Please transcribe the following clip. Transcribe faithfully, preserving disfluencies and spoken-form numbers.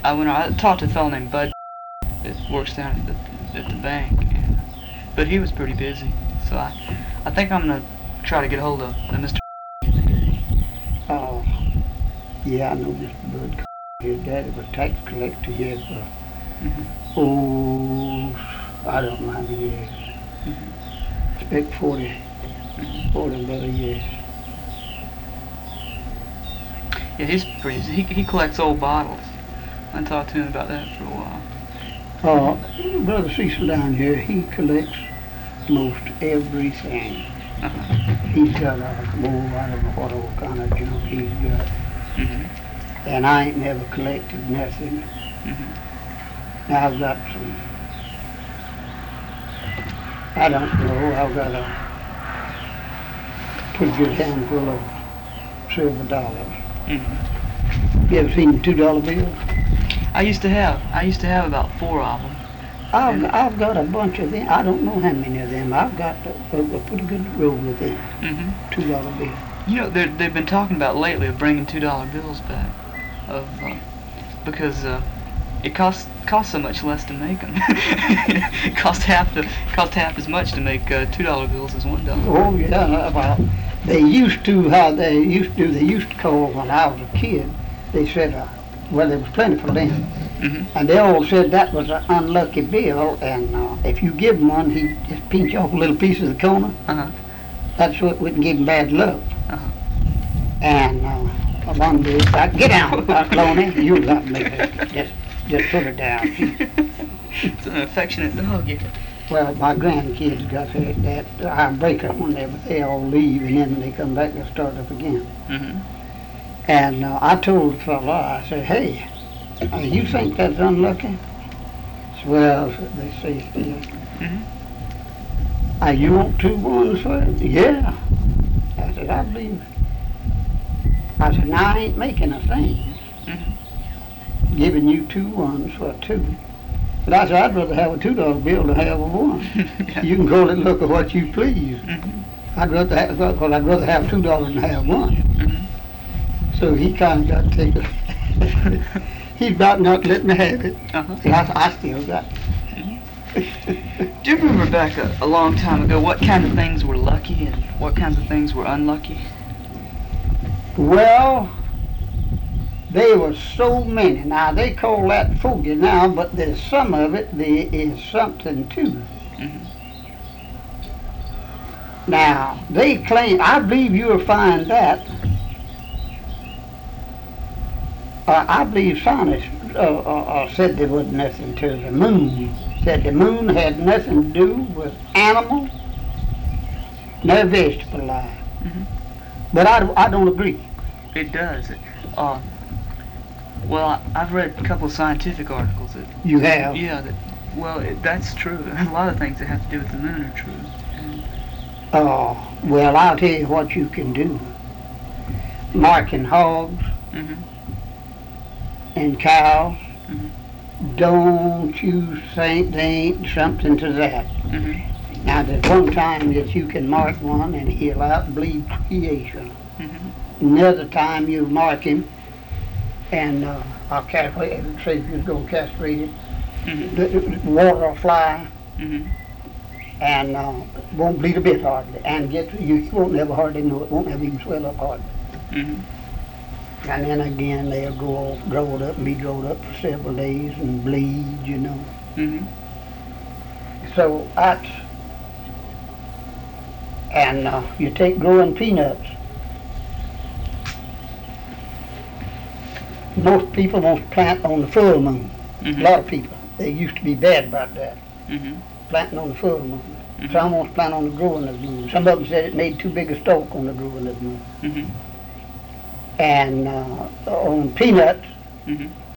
I went. I talked to a fellow named Bud that works down at the at the bank, and, but he was pretty busy. So I, I think I'm gonna try to get a hold of the Mister Oh, yeah, I know Mister Bud. His daddy was tax collector here for, Mm-hmm. oh, I don't know how many years. Mm-hmm. I expect forty, Mm-hmm. forty better years. Yeah, he's pretty. He he collects old bottles. I talked to him about that for a while. Uh, Brother Cecil down here, he collects most everything. Uh-huh. He's got a, oh, I don't know what all kind of junk he's got. Mm-hmm. And I ain't never collected nothing. Mm-hmm. Now I've got some, I don't know, I've got a pretty good handful of silver dollars. Mm-hmm. You ever seen two dollar bills? I used to have. I used to have about four of them. I've, I've got a bunch of them. I don't know how many of them. I've got a, a, a pretty good roll of them, Mm-hmm. two dollar bills. You know, they're- they've been talking about lately of bringing two dollar bills back, of uh, because uh, it costs costs so much less to make them. It costs half the cost half as much to make uh, two dollar bills as one dollar. Oh yeah, well, they used to how they used to. They used to call when I was a kid. They said, uh, well, there was plenty for them, Mm-hmm. and they all said that was an unlucky bill, and uh, if you give him one, he just pinch off a little piece of the corner. Uh-huh. That's what wouldn't give him bad luck. Uh-huh. And uh, one day, I get down, Lonnie, you got me. Just, just put her down. It's an affectionate dog, yeah. Well, my grandkids got that, that I break up one day, but they all leave, and then they come back and start up again. Mm-hmm. And uh, I told the fella, I said, hey, uh, you think that's unlucky? He said, well, they say, Mm-hmm. uh, you want two ones for it? Yeah. I said, I believe. I said, now I ain't making a thing, Mm-hmm. giving you two ones for two. But I said, I'd rather have a two dollar bill than have a one. Yeah. You can call it look at what you please. Mm-hmm. I'd rather have, well, I'd rather have two dollars than have one. Mm-hmm. So he kind of got taken. He's about not letting me have it. Uh-huh. And I, I still got it. Do you remember back a, a long time ago what kind of things were lucky and what kinds of things were unlucky? Well, there were so many. Now, they call that fogey now, but there's some of it there is something to. Mm-hmm. Now, they claim, I believe you'll find that, uh, I believe scientists uh, uh, uh, said there was nothing to the moon. Said the moon had nothing to do with animal, no vegetable life. Mm-hmm. But I, I don't agree. It does. It, uh, well, I, I've read a couple of scientific articles that, You have? yeah, that, well, it, that's true. A lot of things that have to do with the moon are true. And, Oh, well, I'll tell you what you can do. Marking hogs mm-hmm. and cows, Mhm. don't you think there ain't something to that? Mm-hmm. Now, there's one time that you can mark one and he'll outbleed creation. Mm-hmm. Another time you'll mark him and uh, I'll castrate, say if you're going to castrate it, Mm-hmm. the, the water will fly Mm-hmm. and uh, won't bleed a bit hardly. And get you, you won't never hardly know it, won't ever even swell up hardly. Mm-hmm. And then again they'll go all growed up and be growed up for several days and bleed, you know. Mm-hmm. So that's, and uh, you take growing peanuts. Most people want to plant on the full moon. Mm-hmm. A lot of people. They used to be bad about that, Mm-hmm. planting on the full moon. Mhm. Some want to plant on the growing of the moon. Some of them said it made too big a stalk on the growing of the moon. Mm-hmm. And uh, on peanuts, Mm-hmm.